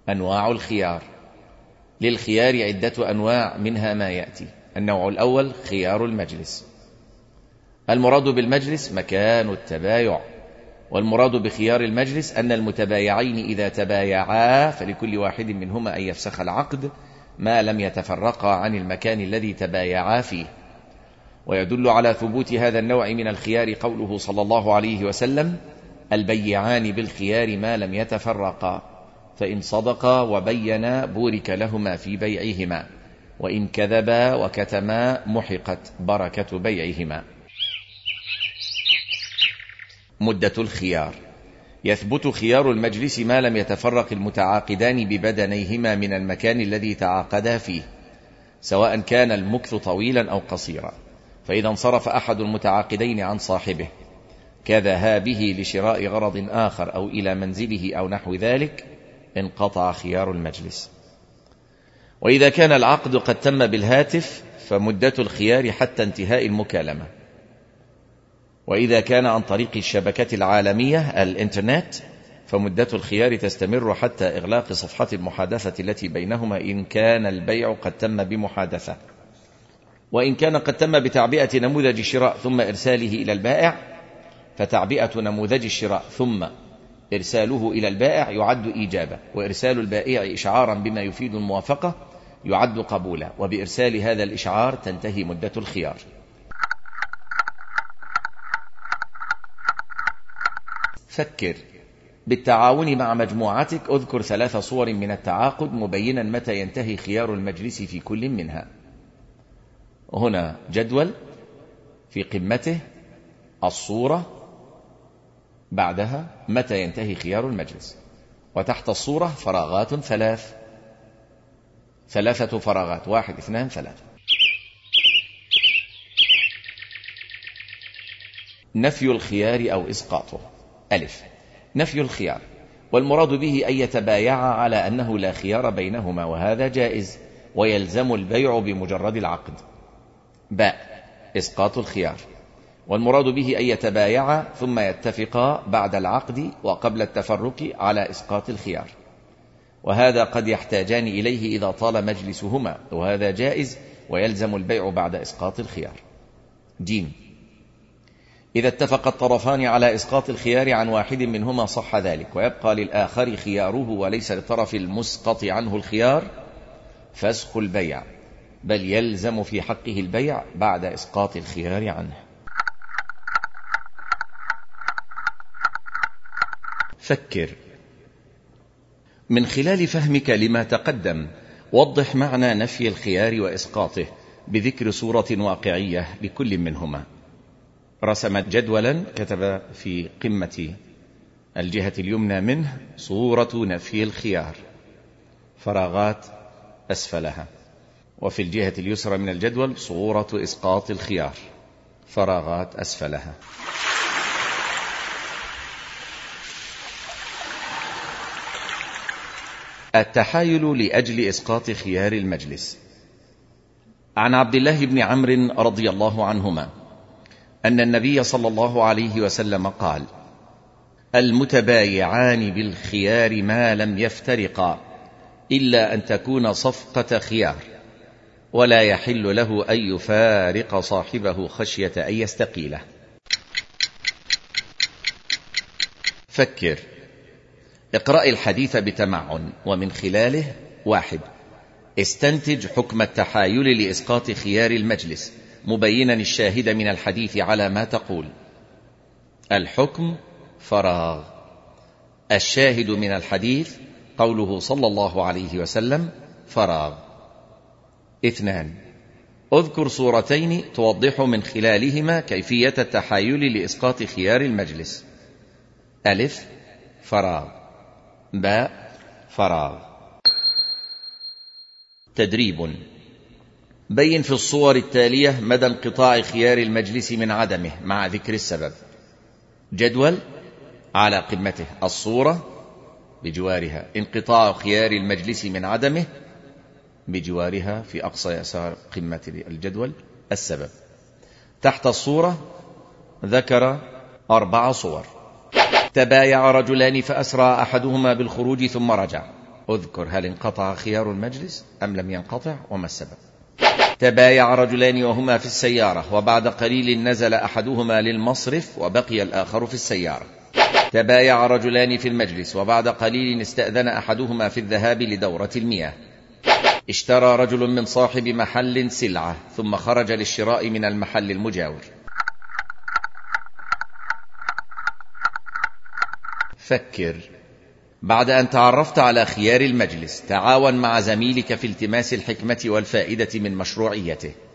أنواع الخيار. للخيار عدة أنواع، منها ما يأتي. النوع الأول خيار المجلس. المراد بالمجلس مكان التبايع، والمراد بخيار المجلس أن المتبايعين إذا تبايعا فلكل واحد منهما أن يفسخ العقد ما لم يتفرقا عن المكان الذي تبايعا فيه. ويدل على ثبوت هذا النوع من الخيار قوله صلى الله عليه وسلم: البيعان بالخيار ما لم يتفرقا، فإن صدقا وبينا بورك لهما في بيعهما، وإن كذبا وكتما محقت بركة بيعهما. مدة الخيار. يثبت خيار المجلس ما لم يتفرق المتعاقدان ببدنيهما من المكان الذي تعاقدا فيه، سواء كان المكث طويلا أو قصيرا. فإذا انصرف أحد المتعاقدين عن صاحبه كذهابه لشراء غرض آخر أو إلى منزله أو نحو ذلك انقطع خيار المجلس. وإذا كان العقد قد تم بالهاتف فمدة الخيار حتى انتهاء المكالمة. وإذا كان عن طريق الشبكة العالمية الإنترنت فمدة الخيار تستمر حتى إغلاق صفحة المحادثة التي بينهما إن كان البيع قد تم بمحادثة. وإن كان قد تم بتعبئة نموذج الشراء ثم إرساله إلى البائع، فتعبئة نموذج الشراء ثم إرساله إلى البائع يعد إيجابا، وإرسال البائع إشعارا بما يفيد الموافقة يعد قبولا، وبإرسال هذا الإشعار تنتهي مدة الخيار. فكر. بالتعاون مع مجموعتك اذكر 3 صور من التعاقد مبينا متى ينتهي خيار المجلس في كل منها. هنا جدول في قمته الصورة، بعدها متى ينتهي خيار المجلس، وتحت الصورة فراغات 3 فراغات، 1 2 3. نفي الخيار أو إسقاطه. ألف. نفي الخيار، والمراد به أن يتبايعا على أنه لا خيار بينهما، وهذا جائز ويلزم البيع بمجرد العقد. باء. إسقاط الخيار، والمراد به أن يتبايعا ثم يتفقا بعد العقد وقبل التفرق على إسقاط الخيار، وهذا قد يحتاجان إليه إذا طال مجلسهما، وهذا جائز ويلزم البيع بعد إسقاط الخيار. جيم. إذا اتفق الطرفان على إسقاط الخيار عن واحد منهما صح ذلك، ويبقى للآخر خياره وليس للطرف المسقط عنه الخيار، فسخ البيع، بل يلزم في حقه البيع بعد إسقاط الخيار عنه. فكر. من خلال فهمك لما تقدم وضح معنى نفي الخيار وإسقاطه بذكر صورة واقعية لكل منهما. رسم جدولا كتب في قمة الجهة اليمنى منه صورة نفي الخيار، فراغات أسفلها، وفي الجهة اليسرى من الجدول صورة إسقاط الخيار، فراغات أسفلها. التحايل لأجل إسقاط خيار المجلس. عن عبد الله بن عمرو رضي الله عنهما أن النبي صلى الله عليه وسلم قال: المتبايعان بالخيار ما لم يفترقا إلا أن تكون صفقة خيار، ولا يحل له أن يفارق صاحبه خشية أن يستقيله. فكر. اقرأ الحديث بتمعن، ومن خلاله: 1. استنتج حكم التحايل لإسقاط خيار المجلس مبينا الشاهد من الحديث على ما تقول. الحكم فراغ. الشاهد من الحديث قوله صلى الله عليه وسلم فراغ. 2. اذكر صورتين توضح من خلالهما كيفية التحايل لإسقاط خيار المجلس. ألف فراغ، باء فراغ. تدريب. بين في الصور التالية مدى انقطاع خيار المجلس من عدمه مع ذكر السبب. جدول على قمته الصورة، بجوارها انقطاع خيار المجلس من عدمه، بجوارها في أقصى يسار قمة الجدول السبب. تحت الصورة ذكر 4 صور. تبايع رجلان فأسرع أحدهما بالخروج ثم رجع، اذكر هل انقطع خيار المجلس أم لم ينقطع وما السبب. تبايع رجلان وهما في السيارة وبعد قليل نزل أحدهما للمصرف وبقي الآخر في السيارة. تبايع رجلان في المجلس وبعد قليل استأذن أحدهما في الذهاب لدورة المياه. اشترى رجل من صاحب محل سلعة ثم خرج للشراء من المحل المجاور. فكر. بعد أن تعرفت على خيار المجلس تعاون مع زميلك في التماس الحكمة والفائدة من مشروعيته.